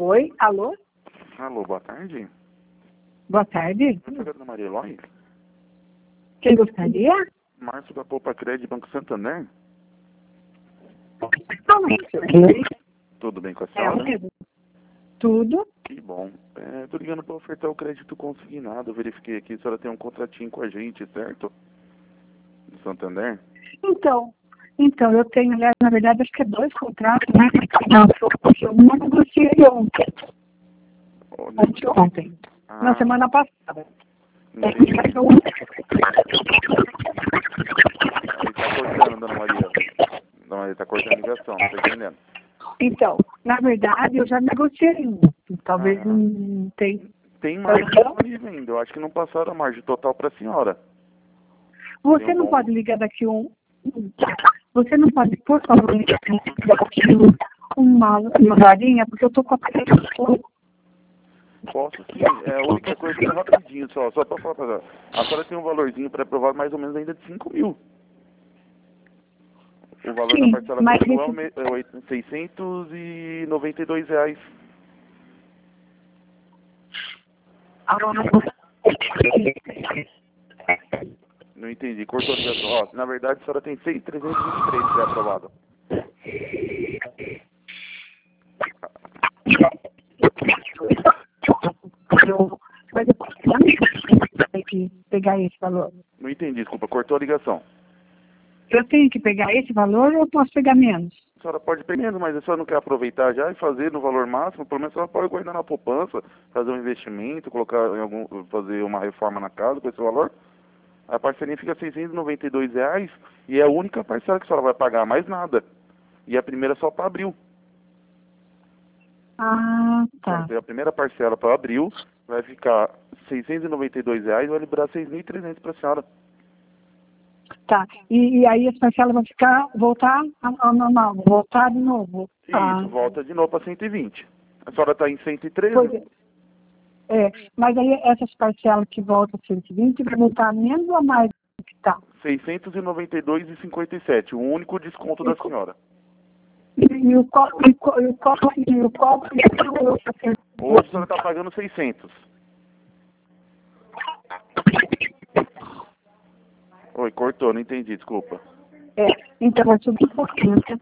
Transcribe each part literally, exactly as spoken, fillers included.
Oi, alô? Alô, boa tarde. Boa tarde. Eu sou da Maria Eloy. Quem gostaria? Márcio da Poupa Crédito Banco Santander. Tudo bem com a É, senhora? mesmo. Tudo? Que bom. É, tô ligando para ofertar o crédito consignado. Eu verifiquei aqui, a senhora tem um contratinho com a gente, certo? Do Santander. Então, então, eu tenho, aliás, na verdade, acho que é dois contratos, né? Não, porque eu não negociei ontem. Olha. Ontem, ontem. Ah, Na semana passada. entendi. Aí tá cortando, dona Maria. Dona Maria, tá cortando a ligação, não tô entendendo. Então, na verdade, eu já negociei um. Talvez Ah. não tenha. Tem margem disponível ainda. Eu acho que não passaram a margem total para a senhora. Você Tem um não bom- pode ligar daqui um. Você não pode, por favor, ligar daqui uma, uma horinha, porque eu tô com a Posso sim. É, a única coisa que é rapidinho, só, só para falar pra ela. A senhora tem um valorzinho pré-aprovado mais ou menos ainda de cinco mil. O valor da Sim, parcela mas principal esse- é me- é oito- seiscentos e noventa e dois reais. Não entendi. Cortou a ligação. Ó, na verdade, a senhora tem seis mil trezentos e vinte e três pré-aprovado. Mas eu tenho que pegar esse valor. Não entendi, desculpa. Cortou a ligação. Eu tenho que pegar esse valor ou eu posso pegar menos? A senhora pode pegar menos, mas a senhora não quer aproveitar já e fazer no valor máximo, pelo menos a senhora pode guardar na poupança, fazer um investimento, colocar em algum, fazer uma reforma na casa com esse valor. A parcelinha fica seiscentos e noventa e dois reais e é a única parcela que a senhora vai pagar, mais nada. E a primeira só para abril. Ah, tá. Então, a primeira parcela para abril vai ficar seiscentos e noventa e dois reais e vai liberar seis mil e trezentos para a senhora. Tá. E, e aí as parcelas vão ficar, voltar ao, ao normal, voltar de novo. E Ah, isso, volta de novo para cento e vinte. A senhora está em cento e treze? pois é. É, mas aí essas parcelas que voltam a cento e vinte vai voltar menos ou mais do que tá? seiscentos e noventa e dois reais e cinquenta e sete, o único desconto da senhora. E, e o copo, e o copo, e o copo, e o copo, Hoje a senhora está pagando seiscentos. Oi, cortou, não entendi, desculpa. é, então vai subir um pouquinho. Né?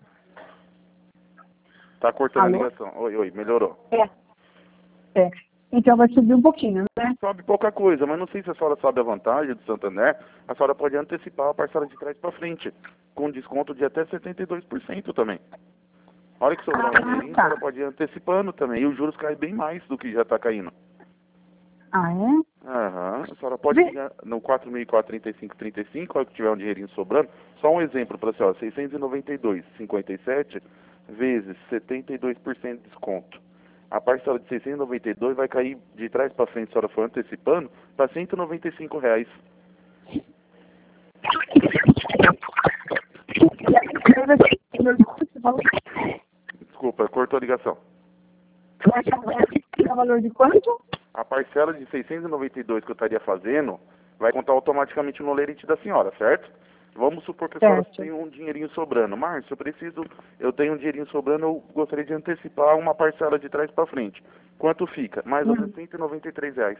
Tá cortando Alô? a ligação. Oi, oi, melhorou. É, é. Então vai subir um pouquinho, né? Sobe pouca coisa, mas não sei se a senhora sabe a vantagem do Santander. A senhora pode antecipar a parcela de trás para frente, com desconto de até setenta e dois por cento também. A hora que sobrar um Ah, dinheirinho, a tá. senhora pode ir antecipando também. E os juros caem bem mais do que já está caindo. Ah, é? Aham. A senhora pode Vê- ligar no quatro mil e quatro, trinta e cinco, trinta e cinco, a hora que tiver um dinheirinho sobrando. Só um exemplo para a senhora, seiscentos e noventa e dois reais e cinquenta e sete vezes setenta e dois por cento de desconto. A parcela de seiscentos e noventa e dois vai cair de trás para frente, se a senhora for antecipando, para cento e noventa e cinco reais. Desculpa, cortou a ligação. Vai valor de quanto? A parcela de seiscentos e noventa e dois que eu estaria fazendo vai contar automaticamente no lerite da senhora, certo? Vamos supor que a senhora Certo. tem um dinheirinho sobrando. Márcio, eu preciso, eu tenho um dinheirinho sobrando, eu gostaria de antecipar uma parcela de trás para frente. Quanto fica? Mais ou Hum. menos cento e noventa e três reais.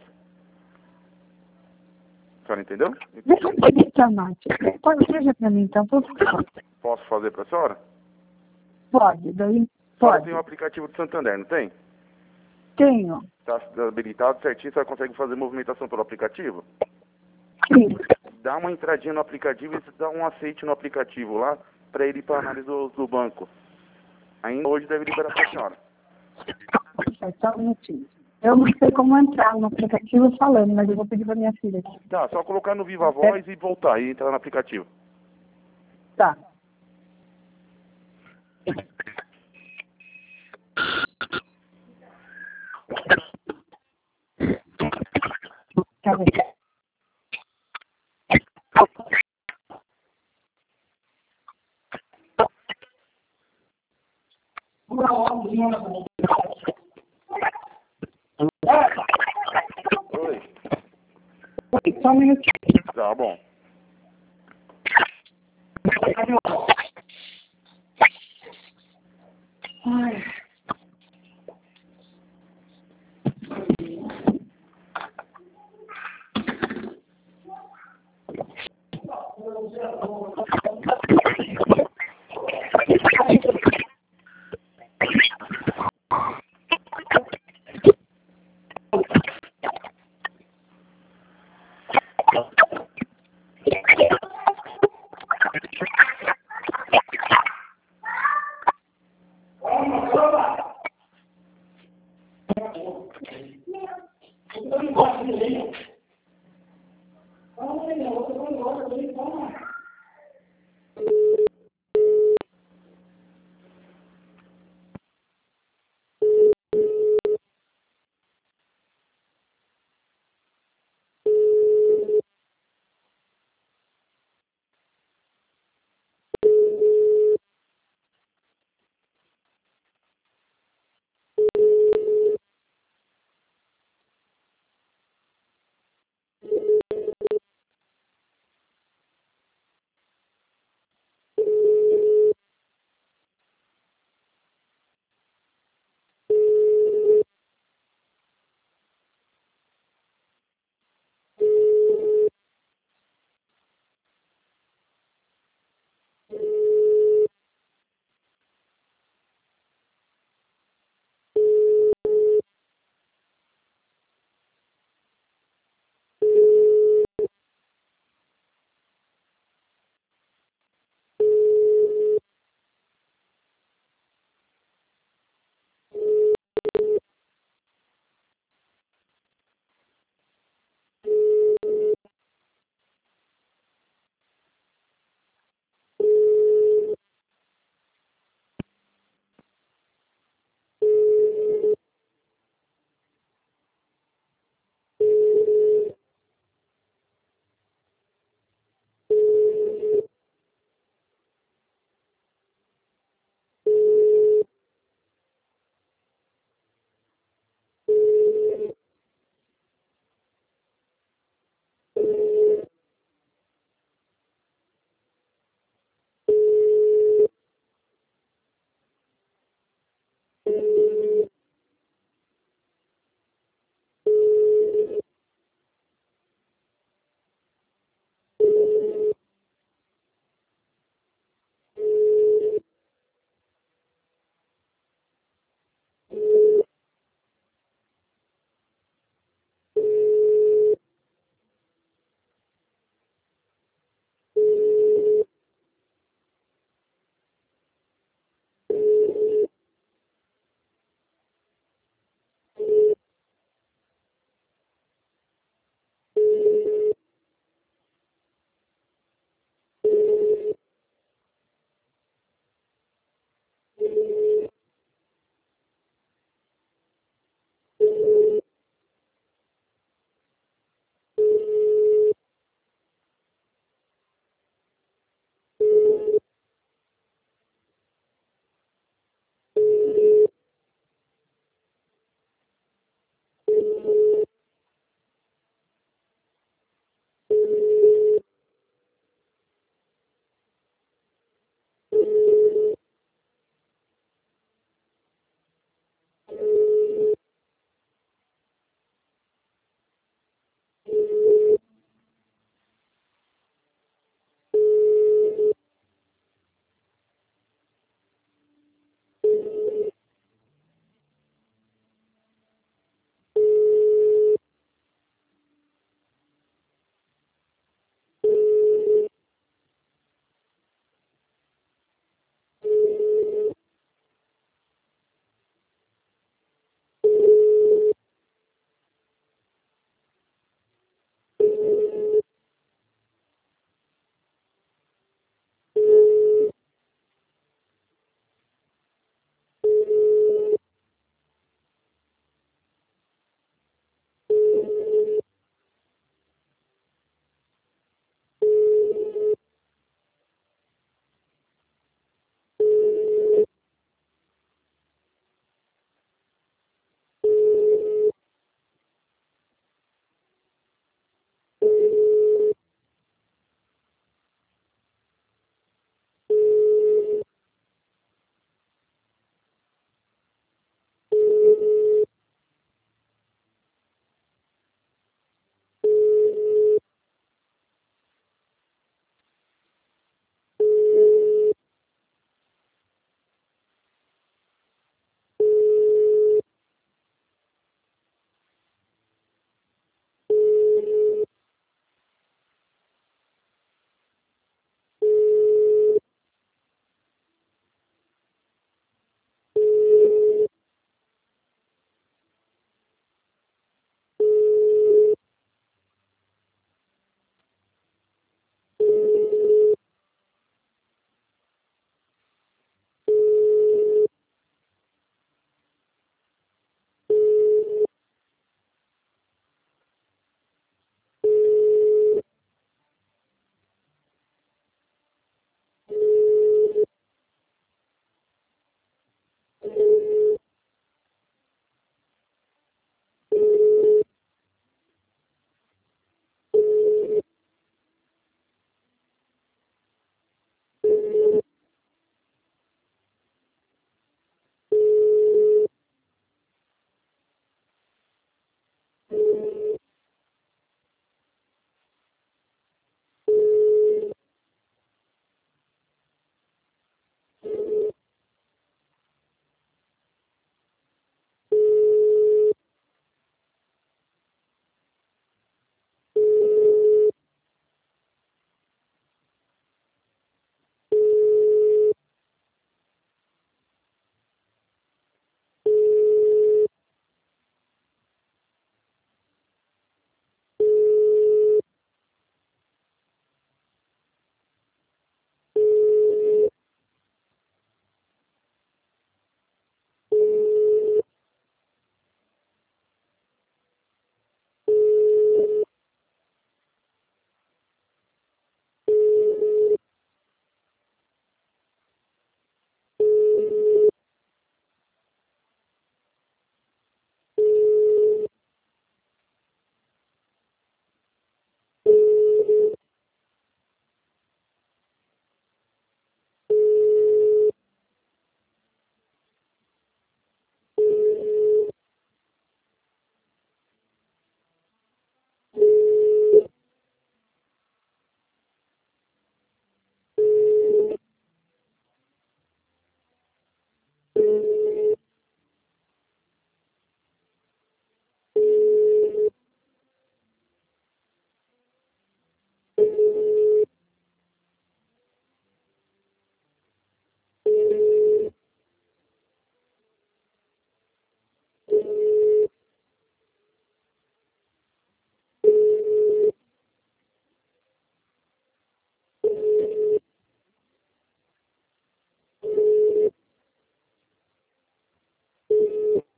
A senhora entendeu? Deixa eu perguntar, Márcio. Pode seja para mim, então, por favor. Posso fazer para a senhora? Pode, daí A senhora pode. tem o aplicativo do Santander, não tem? Tenho. Está habilitado certinho, a senhora consegue fazer movimentação pelo aplicativo? Sim. Dá uma entradinha no aplicativo e você dá um aceite no aplicativo lá para ele ir para análise do, do banco. Ainda hoje deve liberar para a senhora. Só um minutinho. Eu não sei como entrar no aplicativo falando, mas eu vou pedir para minha filha aqui. Tá, só colocar no Viva Voz e voltar e entrar no aplicativo. Tá. Tá bem. Oi. Oi, só um minutinho. Tá bom. Ai. Eu não gosto de ler.